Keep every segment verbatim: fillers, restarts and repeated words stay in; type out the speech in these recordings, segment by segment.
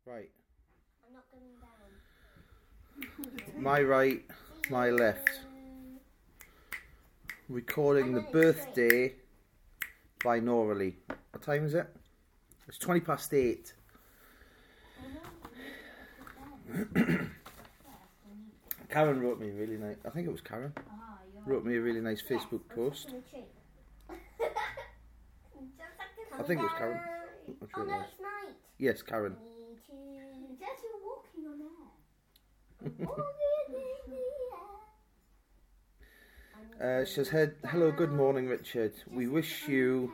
Right. I'm not going down. My right, my left. Recording the birthday binaurally. What time is it? It's twenty past eight. Karen wrote me a really nice, I think it was Karen, wrote me a really nice Facebook post. I think it was Karen. I'm sure Oh it no, was. it's night. Yes, Karen. Just you're walking on air. Uh, she says, hello, good morning, Richard. We wish you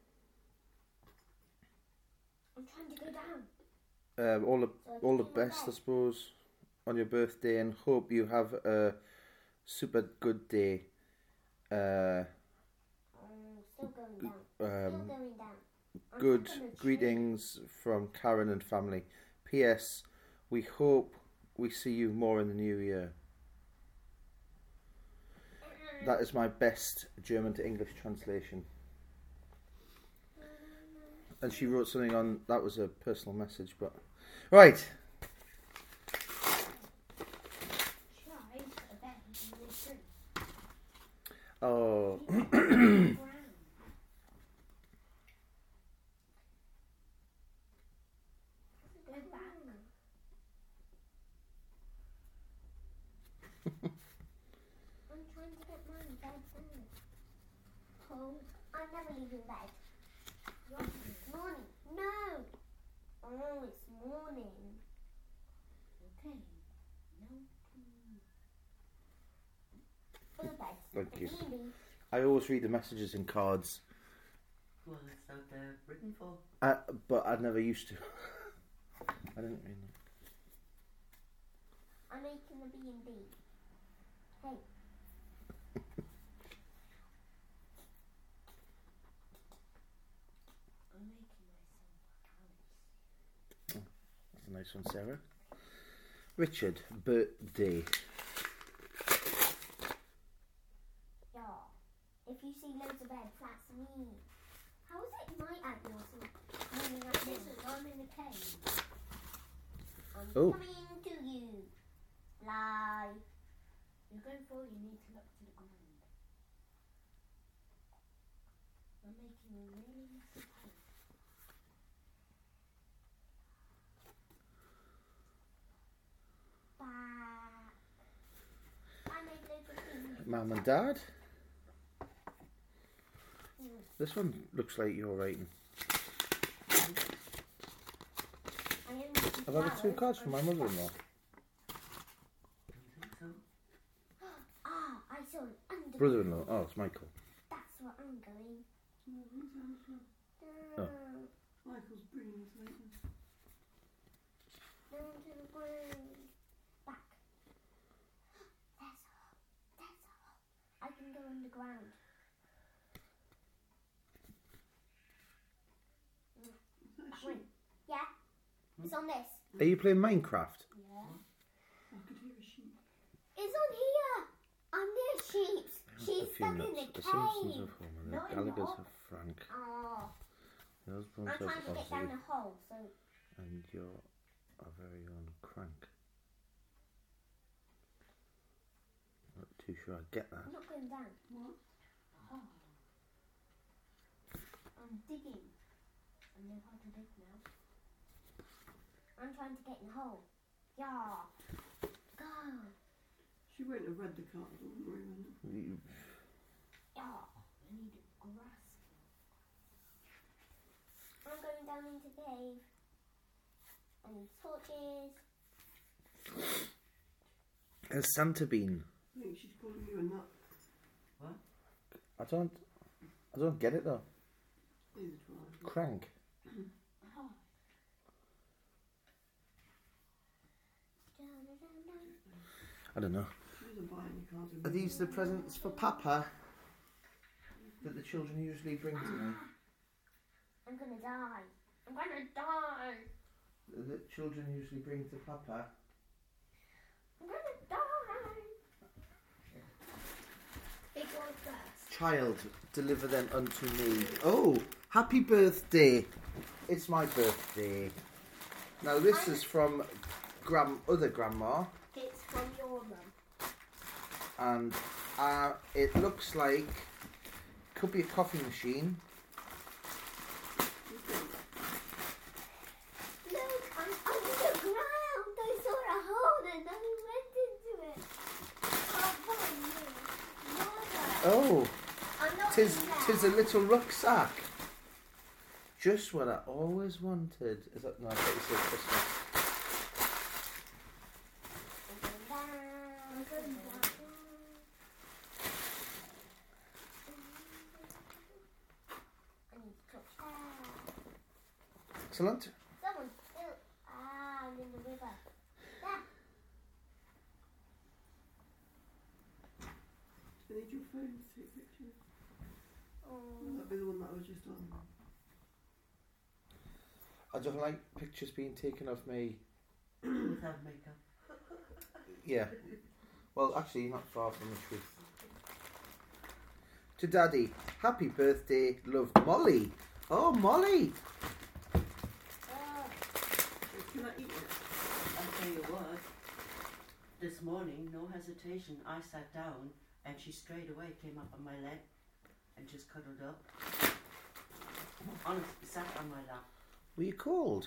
I'm trying to go down. um, all the all the best, I suppose, on your birthday, and hope you have a super good day. Uh, I'm still going down. um, Still going down. I'm good stuck on a tree. greetings from Karen and family. P S. We hope we see you more in the new year. That is my best German to English translation. And she wrote something on, that was a personal message, but... Right. Oh. I'm trying to get my bed down. Oh, I'm never leaving bed. Morning. No. Oh, it's morning. Okay. No. For the bed. Thank you. Really? I always read the messages in cards, Well, that's what they're written for. uh, but I never used to. I didn't read them. I'm making a B and B. Hey. I'm making myself a house. That's a nice one, Sarah. Richard, birthday. Yeah. If you see loads of beds, that's me. How is it night at yours? Morning at me. I'm in a cave. I'm Oh. coming to you. Lie. You're going forward, you need to look to the ground. I'm making a really messy cave. Back. I made loads of things. Mum and Dad. This one looks like you're writing. I only I've had two cards from my mother-in-law. Ah, I saw an underground. Brother-in-law. Oh, it's Michael. That's where I'm going. Oh. Michael's bringing us later. Down to the ground. Back. There's a hole. There's a hole. I can go underground. That one. Yeah. It's on this. Are you playing Minecraft? Yeah. I could hear a sheep. It's on here. I'm near sheep. She's A few stuck in nuts. the The Simpsons cave. of Homer. No, The I'm Gallagher's not. of Frank. Oh. The husbands I'm of trying to get down Ozzy. the hole, so And you're our very own Crank. Not too sure I get that. I'm not going down. What? Oh. I'm digging. I know how to dig now. I'm trying to get in the hole. Yeah. Go. She won't have read the card, don't worry, Amanda. You- Yeah. I need a grass. I'm going down into the cave. I need torches. Has Santa been? I think she's calling you a nut. What? I don't. I don't get it though. Neither do I. Crank. Oh. Down, down, down. I don't know. She doesn't buy any cards. Are these the presents for Papa that the children usually bring to me? I'm gonna die. I'm gonna die. That children usually bring to Papa? I'm gonna die. Big one first. Child, deliver them unto me. Oh, happy birthday. It's my birthday. Now this is from Gram other grandma, It's from your mum. and uh, it looks like could be a coffee machine. You think? Look, I'm under the ground. I saw a hole and then we went into it. Oh, boy, me. Mother. Oh, I'm not tis in there. tis a little rucksack. Just what I always wanted. Is that no? I thought you said Christmas. I'm going down, I'm going down. I need to touch that. Excellent. Someone still. Ah, I'm in the river. There. I need your phone to take pictures. Oh. That'd be the one that I was just on. I don't like pictures being taken of me. Without makeup. Yeah. Well, actually, not far from the truth. To Daddy, happy birthday, love, Molly. Oh, Molly. Oh. Can I eat it? I'll tell you what. This morning, no hesitation, I sat down and she straight away came up on my leg and just cuddled up. Honestly, sat on my lap. Were you called?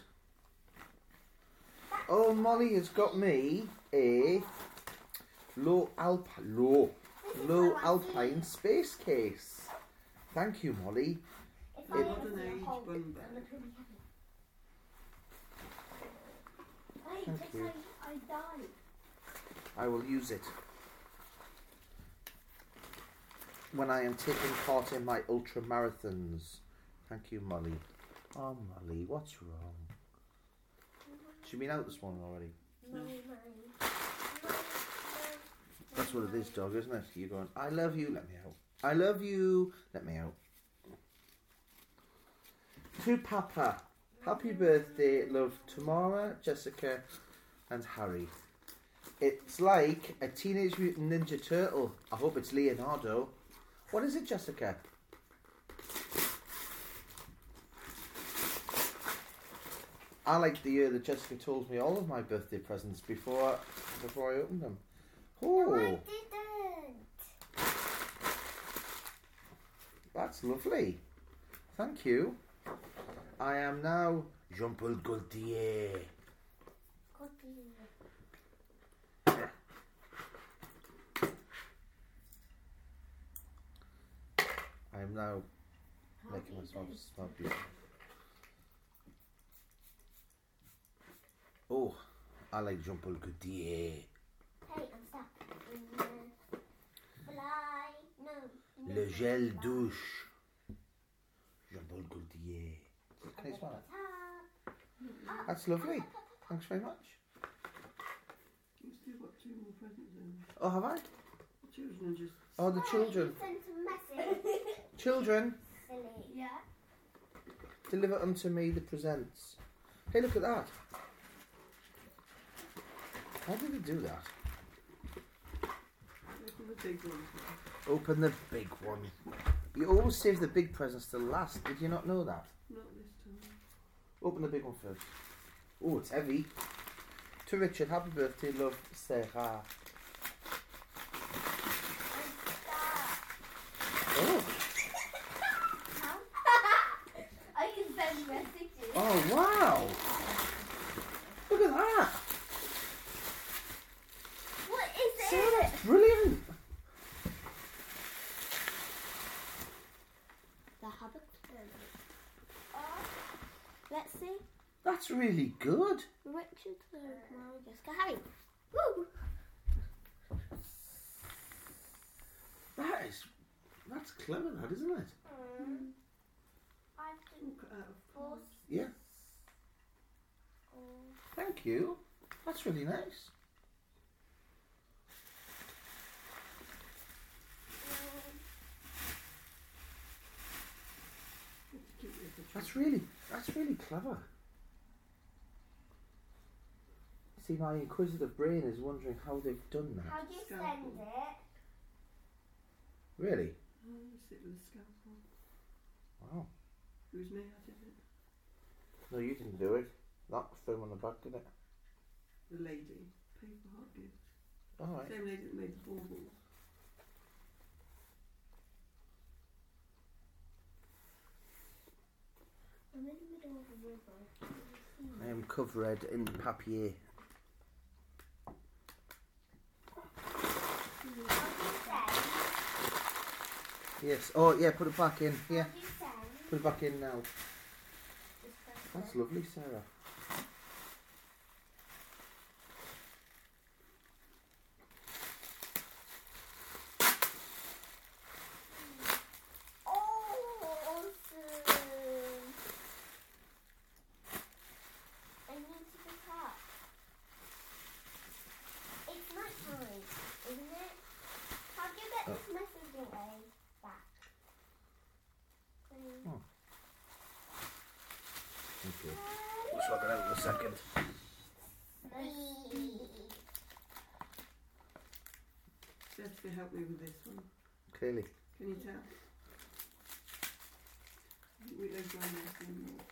Oh, Molly has got me a low alp low low alpine space case. Thank you, Molly. If A I ever modern see a age Hulk, bun I'm bag. not gonna be happy. Wait, Thank it's you. like I died. I will use it when I am taking part in my ultra marathons. Thank you, Molly. Oh, Molly, what's wrong? She's been out this morning already. No, no. No, no, That's what it no. is, dog, isn't it? You're going, I love you, let me out. I love you, let me out. To Papa, happy birthday, love, Tamara, Jessica, and Harry. It's like a Teenage Mutant Ninja Turtle. I hope it's Leonardo. What is it, Jessica? I like the year that Jessica told me all of my birthday presents before before I opened them. No, I Oh, didn't. that's lovely. Thank you. I am now Jean-Paul Gaultier. Cookie. I am now How making do you myself do? smell beautiful. Oh, I like Jean-Paul Gaultier. Hey, I'm stuck. In the fly. No. no, Le no, gel fly. douche. Jean-Paul Gaultier. Can you smell it? Top. Oh, That's lovely. Thanks very much. You've still got two more presents in. Oh, have I? The children are just. Oh, the hey, children. You sent a message. Children, Silly. Yeah. deliver unto me the presents. Hey, look at that. How did it do that? Open the big ones now. Open the big one. You always save the big presents to last. Did you not know that? Not this time. Open the big one first. Oh, it's heavy. To Richard, happy birthday, love, Sarah. Oh, I can send messages. oh wow. Look at that. What is Sarah, it? that's brilliant. The Hobbit. Uh, let's see. That's really good. Richard, Mary, Jessica, Harry. Woo! That is, that's clever, that isn't it? Um, I have to All cut out of force. Yeah. Oh. Thank you. That's really nice. to keep it for That's really, that's really clever. See, my inquisitive brain is wondering how they've done How that. do you Scalpel. send it? Really? Oh, you sit with a scalpel. Wow. It was me, I did it. No, you didn't do it. That film on the back, did it? The lady. Paper heart gift. Alright. Same lady that made the baubles. I'm in the middle of a river. Can you see I me? am covered in papier. What do you say? Yes. Oh, yeah, put it back in. Yeah, What do you say? put it back in now. Just press That's it. lovely, Sarah. Oh, awesome! I need to pick up. It's night time, isn't it? How do you get Oh. this message away back? Please. Oh. Thank you. We'll sort that out in a second. Jessica helped me with this one. Clearly. Can you tell? I think we don't run this anymore.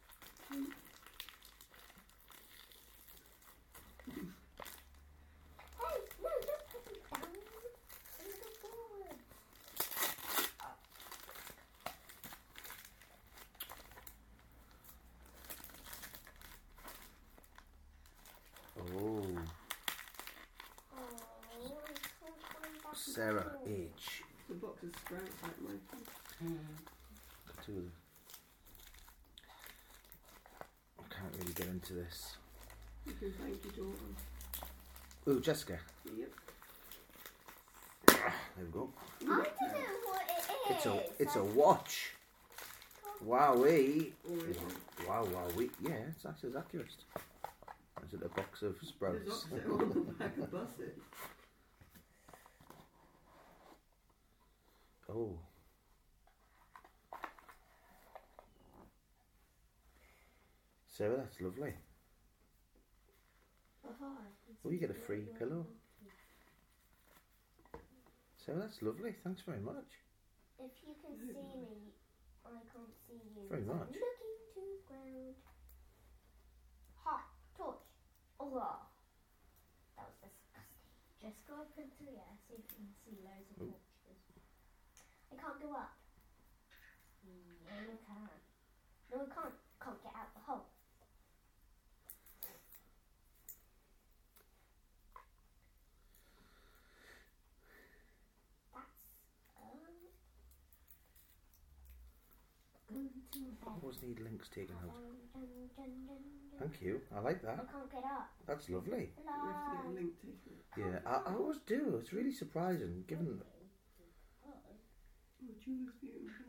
Hey, no, don't put it down. A little forward. Oh, Oh, I can't find that Sarah bottle. H. The box of sprouts like Michael. Mm. Two of them. I can't really get into this. You can thank your daughter. Oh, Jessica. Yep. There we go. I don't know what it is. It's a it's a I- watch. Wowee. Or is it? Wow, wowee. Yeah, it's actually accurate. Is it a box of There's sprouts? opposite on the back of buses. Oh. Sarah, that's lovely. Oh, you get a free pillow. Sarah, that's lovely. Thanks very much. If you can see me, I can't see you. Very I'm much. looking to the ground. Hot torch. Oh, that was disgusting. Just go up into the air, see if you can see loads of Oh. torches. I can't go up. No, I can't. No, I can't. Can't get out the hole. That's um. Going to bed. Always need links taken out. Dun, dun, dun, dun, dun. Thank you. I like I that. can't get up. That's lovely. You have to get a Lie. link taken. Yeah, I, I always do. It's really surprising, given Oh, Julie's beautiful.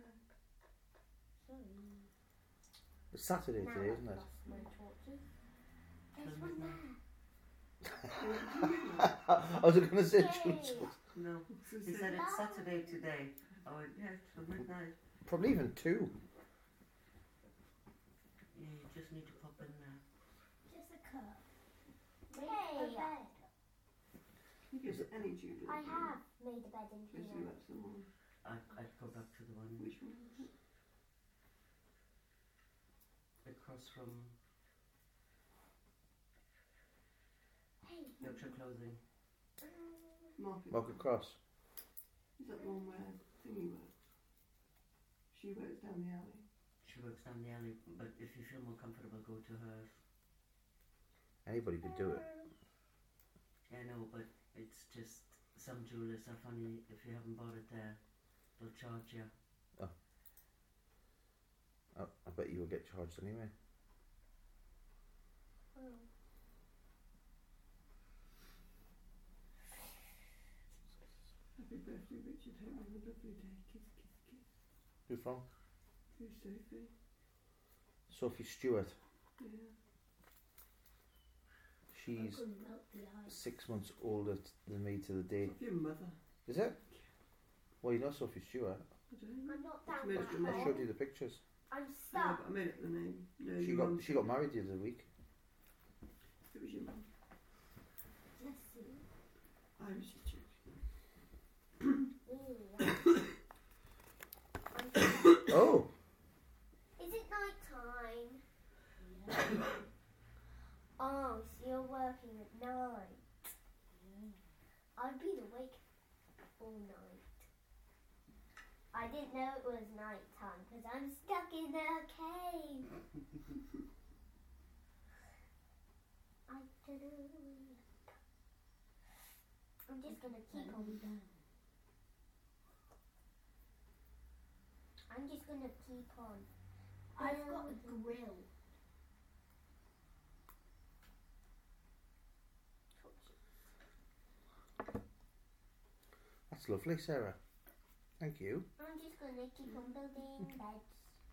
it's Saturday Now today, I've isn't it? lost my torches. There's Till one midnight. there. I was going to say, Yay. No, So he say- said it's Saturday today. I went, yeah, till midnight. probably even two. Yeah, you just need to pop in there. Jessica. Hey. You give it any Julie. I have made a bed in Especially here. about someone. I, I'd go back to the one Which one is it? across from Hey. Yorkshire Clothing. Market. Market Cross. Is that the one where Thingy works? She works down the alley. She works down the alley, but if you feel more comfortable, go to hers. Anybody could do it. Yeah, no, but it's just some jewelers are funny. If you haven't bought it there, they'll charge you. I, I bet you will get charged anyway. Oh. Happy birthday, Richard. Hope you have a lovely day. Kiss, kiss, kiss. Who from? Who's Sophie? Sophie Stewart. Yeah. She's I couldn't melt the ice. six months older t- than me to the day. Of your mother. Is it? Well, you know Sophie Stewart. I don't know. I'm not down Made that up the I name. showed hole. you the pictures. I'm No, stuck. but I made up the name. No, She your got mum- she got married the other week. It was your mum. Jessie. I was just joking. Mm. I'm stuck. Oh, Is it night time? working at night. I'd be awake all night. I didn't know it was night time because I'm stuck in a cave. I don't know. I'm just gonna keep on. I'm just gonna keep on. I've got a grill. That's lovely, Sarah. Thank you. I'm just gonna keep on building beds.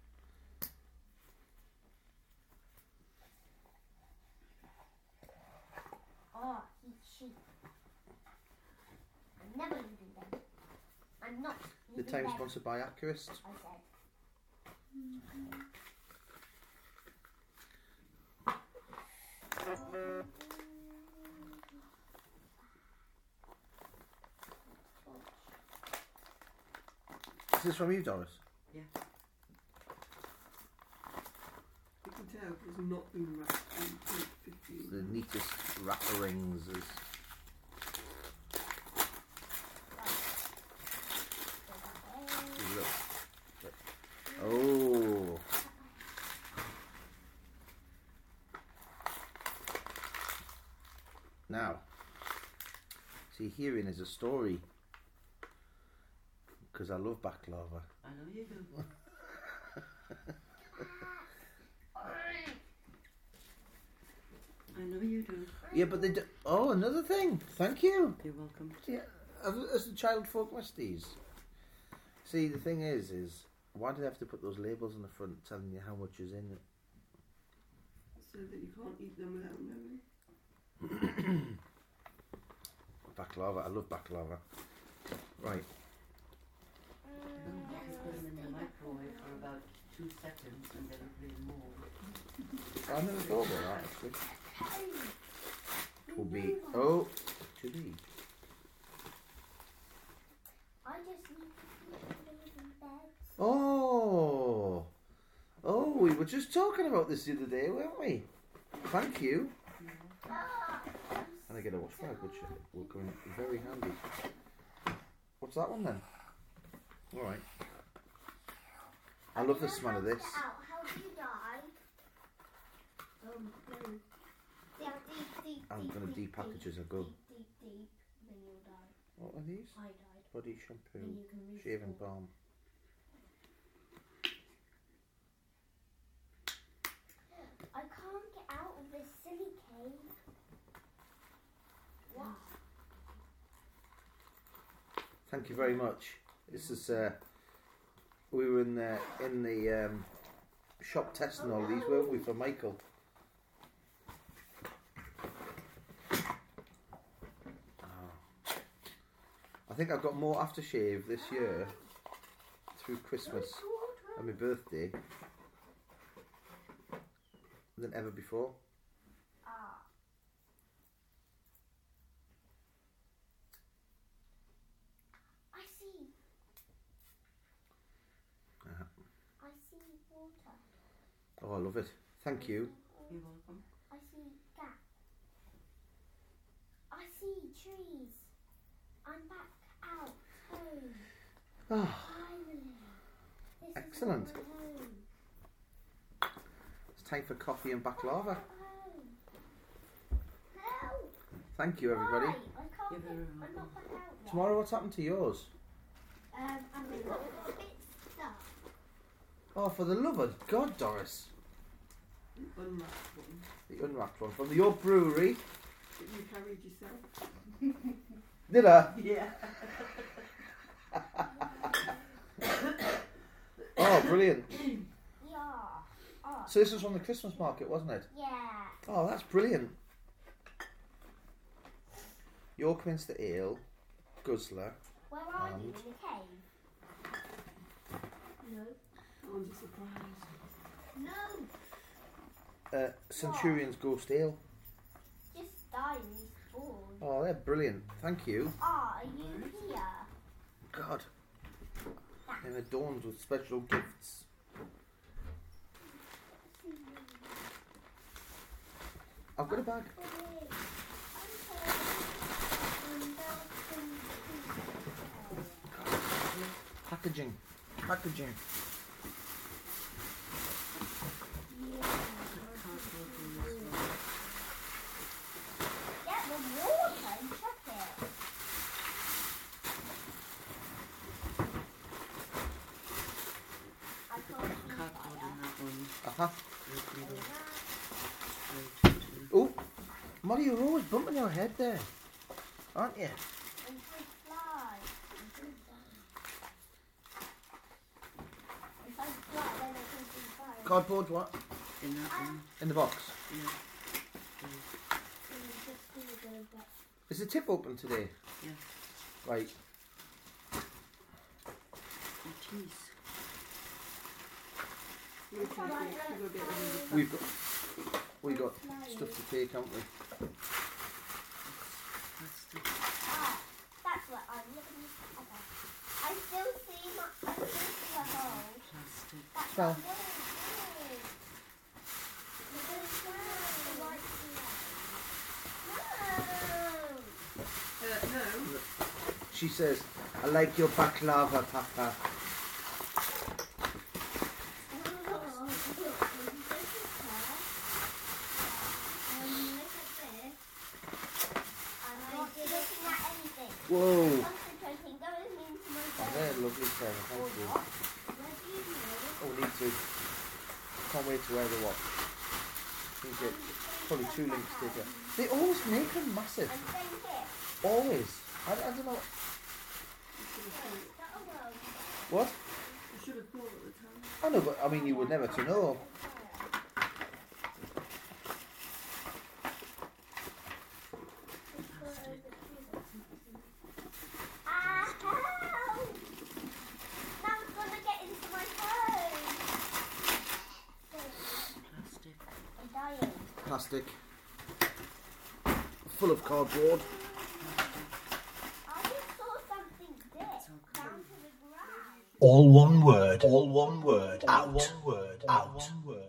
Oh, heat sheep. I'm never leaving bed. I'm not The leaving time bed. sponsored by Accurist. I said. Is this from you, Doris? Yeah. You can tell it's not been wrapped in fifteen. The neatest wrapper rings is. Look. Oh. Now, see, herein is a story. Because I love baklava. I know you do. I know you do. Yeah, but they do. Oh, another thing. Thank you. You're welcome. Yeah, as, as the child folk musties. See, the thing is, is why do they have to put those labels on the front telling you how much is in it? So that you can't eat them without knowing. Baklava. I love baklava. Right. You put them in the microwave for about two seconds and then it'll be more. I never thought about that actually. Will be oh to be. I just need to keep building beds. Oh, oh, we were just talking about this the other day, weren't we? Thank you. And I get a watch my good shit. Will come in very handy. What's that one then? All right. I love the smell of this. How do you die? Um, no. Deep, deep, deep, I'm deep, gonna deep, depackage deep, as I go. Deep, deep, deep, then you'll die. What are these? I died. Body Then shampoo, you can respawn. shaving balm. I can't get out of this silly cave. What? Thank you very much. This is uh, we were in the in the um, shop testing all these, weren't we, for Michael? Oh. I think I've got more aftershave this year through Christmas and my birthday than ever before. Ah. I see. Uh-huh. I see water. Oh, I love it. Thank you. You're welcome. I see gap. I see trees. I'm back out home. Oh, Finally. This Excellent. Is my home. it's time for coffee and baklava. Home. Help! Thank you, everybody. Why? I can't You're get, very I'm not back out yet. Tomorrow, what's happened to yours? Um, I'm a little bit stuck. Oh, for the love of God, Doris. The unwrapped one The unwrapped one from your brewery. that you carried yourself. Did I? Yeah. Oh, brilliant. Yeah. Oh, So this was from the Christmas market, wasn't it? yeah. Oh, that's brilliant. York Minster Ale, Guzzler. Where are you? And- In the cave? No. I'm just surprised. No. Uh, Centurion's Ghost Ale. Just die and respawn. Oh, they're brilliant. Thank you. Are you here? God. And adorned with special gifts. I've got a bag. Packaging. Packaging. Get the water and check it. I can't see Cardboard in that one. Uh-huh. Red needle. that. Oh, Molly, you're always bumping your head there, aren't you? And big fly. If I fly, then I can see fire. Cardboard, what? In that one. In the box. Yeah. And you just do the back. Is the tip open today? Yeah. Right. It is. We'll check it. We'll get rid of it. We've got we got stuff to take, haven't we? That's the Ah, that's what I'm looking at. I still see my, I still see a hole. plastic. That's Well. what I'm doing. Look at the ground, the white flag. No. Uh, no. She says, I like your baklava, Papa. Whoa. Concentrating, going into my Oh, they're lovely, Sarah. Thank you. Oh, we need to. Can't wait to wear the watch. I think it's probably two links thicker. They always make them massive. And then here. Always. I, I don't know. What? I should have thought at the time. I know, but I mean, you would never to know. Ah, help! Now it's gonna get into my phone. Plastic. I'm dying. Plastic. Full of cardboard. I just saw something dip down to the ground. All one word. All one word. Out. All one word. Out. One word.